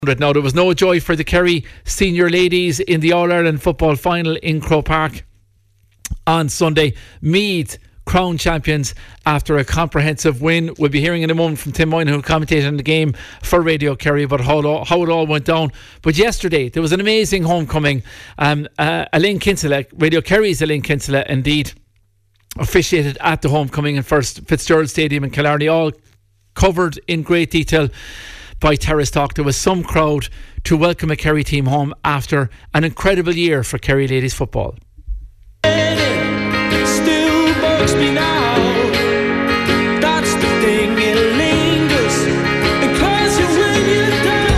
Now, there was no joy for the Kerry senior ladies in the All-Ireland football final in Croke Park on Sunday. Meath crowned champions after a comprehensive win. We'll be hearing in a moment from Tim Moynihan, who commentated on the game for Radio Kerry, about how it all went down. But yesterday there was an amazing homecoming. Elaine Kinsella, Radio Kerry's Elaine Kinsella, indeed, officiated at the homecoming in First Fitzgerald Stadium in Killarney, all covered in great detail by Terrace Talk. There was some crowd to welcome a Kerry team home after an incredible year for Kerry ladies football. Still bugs me now. That's the thing, it lingers because when you're done.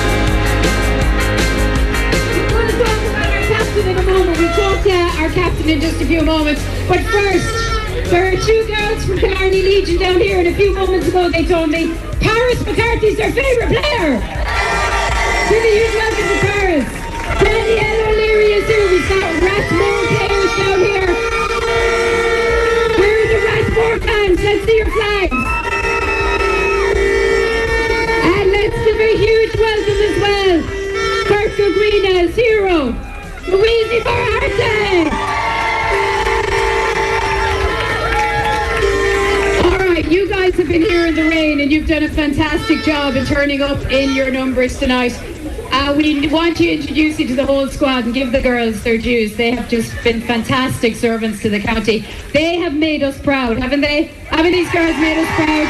We're going to talk about our captain in a moment. We'll talk to our captain in just a few moments. But first, there are two girls from Killarney Legion down here, and a few moments ago they told me Paris McCarthy's their favourite player. Give a huge welcome to Paris. Danielle O'Leary is here. We've got Rathmore players down here. Where are the Rathmore fans? Let's see your flags. And let's give a huge welcome as well. Fergal Greena's hero, Louise Barharte. You guys have been here in the rain and you've done a fantastic job in turning up in your numbers tonight. We want to introduce you to the whole squad and give the girls their dues. They have just been fantastic servants to the county. They have made us proud, haven't they? Haven't these girls made us proud?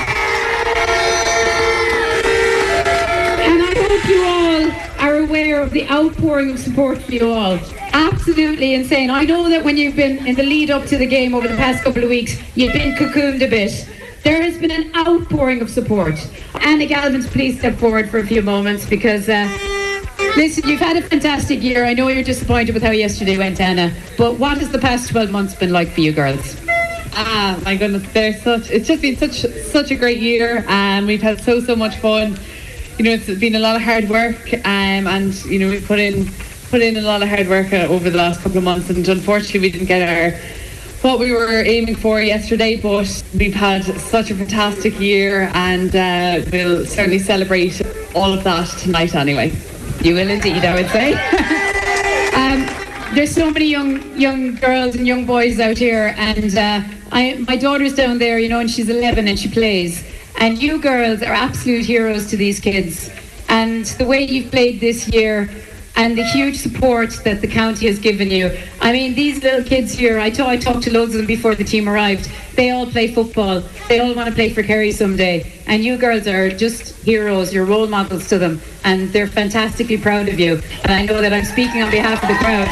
And I hope you all are aware of the outpouring of support for you all. Absolutely insane. I know that when you've been in the lead up to the game over the past couple of weeks, you've been cocooned a bit. There has been an outpouring of support. Anna Galvin, please step forward for a few moments because, listen, you've had a fantastic year. I know you're disappointed with how yesterday went, Anna, but what has the past 12 months been like for you girls? My goodness, it's just been such a great year. We've had so much fun. You know, it's been a lot of hard work, and you know, we've put in a lot of hard work over the last couple of months, and unfortunately we didn't get what we were aiming for yesterday, but we've had such a fantastic year, and we'll certainly celebrate all of that tonight anyway. You will indeed, I would say. There's so many young girls and young boys out here, and my daughter's down there, you know, and she's 11 and she plays, and you girls are absolute heroes to these kids, and the way you've played this year and the huge support that the county has given you. I mean, these little kids here, I talked to loads of them before the team arrived. They all play football. They all want to play for Kerry someday. And you girls are just heroes. You're role models to them. And they're fantastically proud of you. And I know that I'm speaking on behalf of the crowd.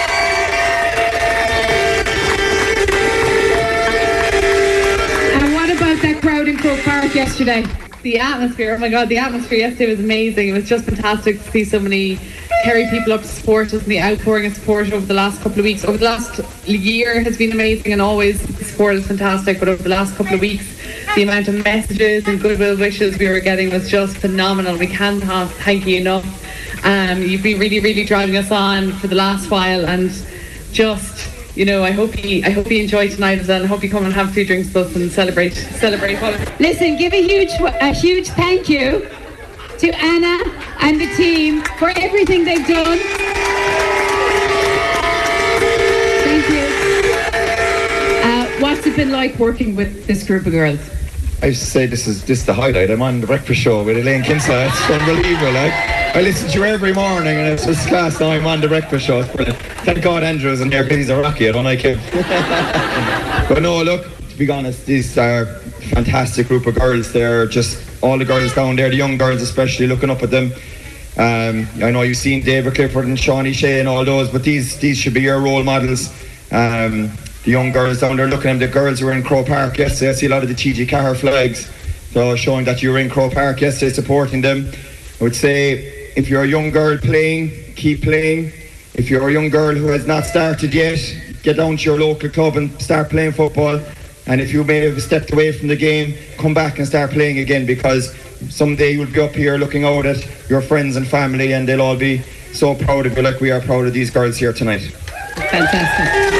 And what about that crowd in Croke Park yesterday? The atmosphere, oh my God, the atmosphere yesterday was amazing. It was just fantastic to see so many Kerry people up to support us, and the outpouring of support over the last couple of weeks. Over the last year has been amazing, and always the support is fantastic, but over the last couple of weeks the amount of messages and goodwill wishes we were getting was just phenomenal. We can't thank you enough. You've been really driving us on for the last while, and just, you know, I hope you enjoy tonight as well. I hope you come and have a few drinks with us and celebrate what. Listen, give a huge thank you to Anna and the team for everything they've done. Thank you. What's it been like working with this group of girls? I used to say this is the highlight. I'm on the breakfast show with Elaine Kinsella. It's unbelievable. Like, I listen to you every morning, and it's just class. Now I'm on the breakfast show. It's brilliant. Thank God Andrew's in there because he's a Rocky. I don't like him. But no, look, to be honest, these are a fantastic group of girls. They're just all the girls down there, the young girls especially, looking up at them. I know you've seen David Clifford and Shawnee Shea and all those, but these should be your role models. The young girls down there looking at them, the girls who were in Croke Park yesterday. I see a lot of the TG Carr flags, so showing that you were in Croke Park yesterday, supporting them. I would say, if you're a young girl playing, keep playing. If you're a young girl who has not started yet, get down to your local club and start playing football. And if you may have stepped away from the game, come back and start playing again, because someday you'll be up here looking out at your friends and family, and they'll all be so proud of you, like we are proud of these girls here tonight. Fantastic.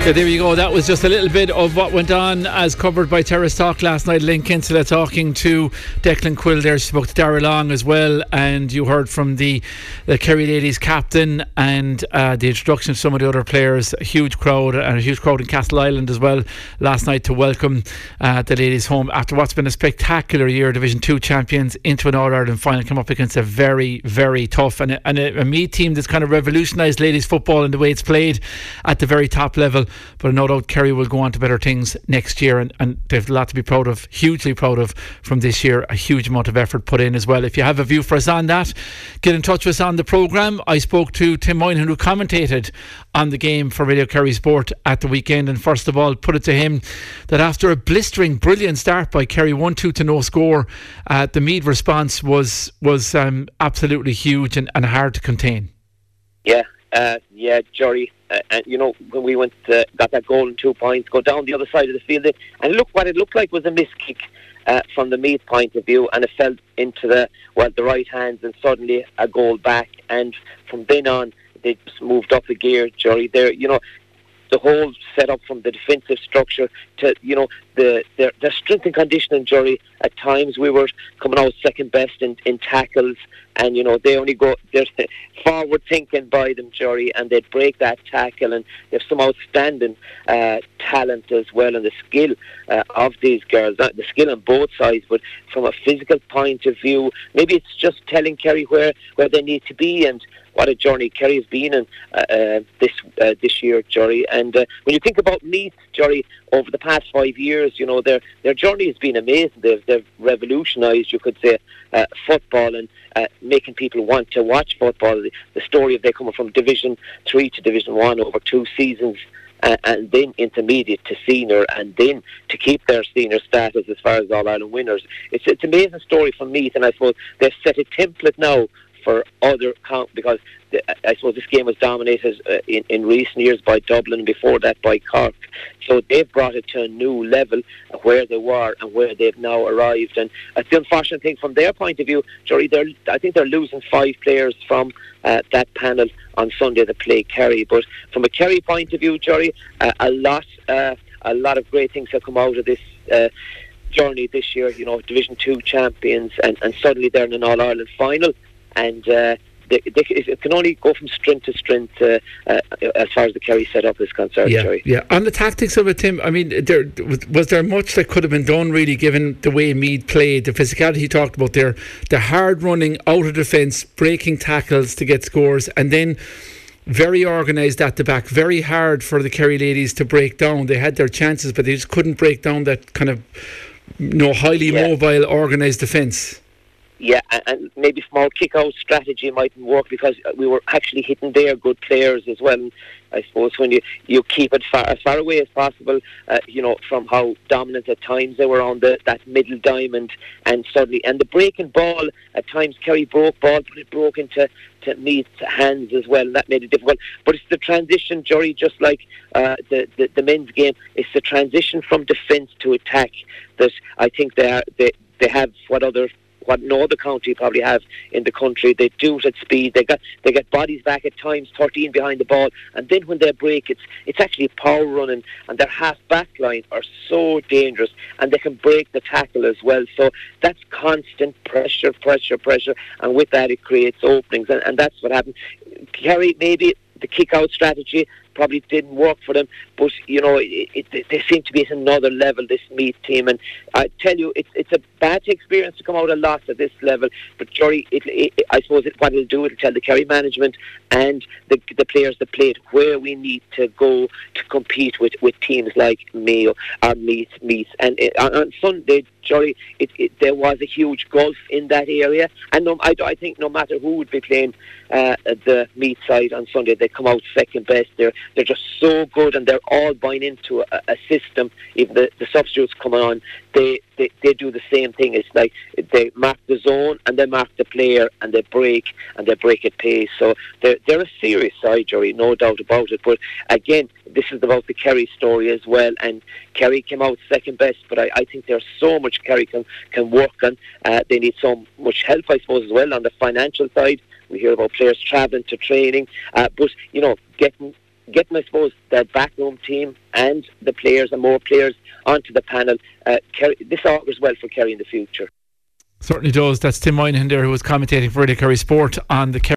So there you go. That was just a little bit of what went on as covered by Terrace Talk last night. Lynn Kinsella talking to Declan Quill there. She spoke to Darragh Long as well, and you heard from the Kerry ladies captain and the introduction of some of the other players. A huge crowd, and a huge crowd in Castle Island as well last night to welcome the ladies home after what's been a spectacular year. Division 2 champions into an All-Ireland final, come up against a very, very tough and a Meath team that's kind of revolutionised ladies football in the way it's played at the very top level. But no doubt Kerry will go on to better things next year, and they've a lot to be proud of, hugely proud of from this year. A huge amount of effort put in as well. If you have a view for us on that, get in touch with us on the programme. I spoke to Tim Moynihan, who commentated on the game for Radio Kerry Sport at the weekend, and first of all put it to him that after a blistering brilliant start by Kerry, 1-2 to no score, the Meath response was absolutely huge and hard to contain. Yeah, Jory. And you know, when we went got that goal and 2 points, go down the other side of the field, and look, what it looked like was a missed kick from the Meath point of view, and it fell into the right hands, and suddenly a goal back. And from then on, they just moved up a gear, Jory. There, you know, the whole setup from the defensive structure to, you know, their strength and conditioning, Jory. At times we were coming out second best in tackles, and you know, they're forward thinking by them, Jory, and they'd break that tackle, and they've some outstanding talent as well, and the skill of these girls, not the skill on both sides, but from a physical point of view, maybe it's just telling Kerry where they need to be, and what a journey Kerry has been in this year, Jory. And when you think about Meath, Jory, over the past 5 years, you know, their journey has been amazing. They've revolutionised, you could say, football, and making people want to watch football. The story of they coming from Division 3 to Division 1 over 2 seasons, and then intermediate to senior, and then to keep their senior status as far as All-Ireland winners. It's an amazing story from Meath, and I suppose they've set a template now for other because I suppose this game was dominated in recent years by Dublin, and before that by Cork. So they've brought it to a new level where they were and where they've now arrived. And it's the unfortunate thing from their point of view, Jory, I think they're losing 5 players from that panel on Sunday to play Kerry. But from a Kerry point of view, Jory, a lot of great things have come out of this journey this year. You know, Division 2 champions, and suddenly they're in an All-Ireland final. And it can only go from strength to strength as far as the Kerry setup is concerned. Yeah. On the tactics of it, Tim, I mean, was there much that could have been done, really, given the way Meath played, the physicality you talked about there, the hard running out of defence, breaking tackles to get scores, and then very organised at the back, very hard for the Kerry ladies to break down. They had their chances, but they just couldn't break down that kind of, you know, highly mobile, organised defence. Yeah, and maybe small kick-out strategy mightn't work because we were actually hitting their good players as well. And I suppose when you keep it as far away as possible, you know, from how dominant at times they were on that middle diamond, and suddenly, and the breaking ball, at times Kerry broke ball, but it broke into Meath's hands as well, and that made it difficult. But it's the transition, Jory, just like the men's game, it's the transition from defence to attack that I think they have what no other county probably have in the country. They do it at speed. They get bodies back at times, 13 behind the ball, and then when they break, it's actually power running, and their half back line are so dangerous, and they can break the tackle as well. So that's constant pressure, and with that it creates openings, and that's what happened. Kerry, maybe the kick-out strategy probably didn't work for them, but you know, they seem to be at another level, this Meath team, and I tell you, it's a bad experience to come out a loss at this level, but Jory, I suppose what it'll do, it'll tell the Kerry management and the players that played where we need to go to compete with teams like Mayo or Meath, and on Sunday, Jory, there was a huge gulf in that area, and I think no matter who would be playing the Meath side on Sunday, they come out second best. They're just so good, and they're all buying into a system. Even the substitutes coming on, they do the same thing. It's like they mark the zone and they mark the player, and they break at pace. So they're a serious side, Jory, no doubt about it. But again, this is about the Kerry story as well, and Kerry came out second best, but I think there's so much Kerry can work on. They need so much help, I suppose, as well on the financial side. We hear about players travelling to training, but you know, getting getting, I suppose, their backroom team and the players and more players onto the panel, this augurs well for Kerry in the future. Certainly does. That's Tim Moynihan there, who was commentating for Radio Kerry Sport on the Kerry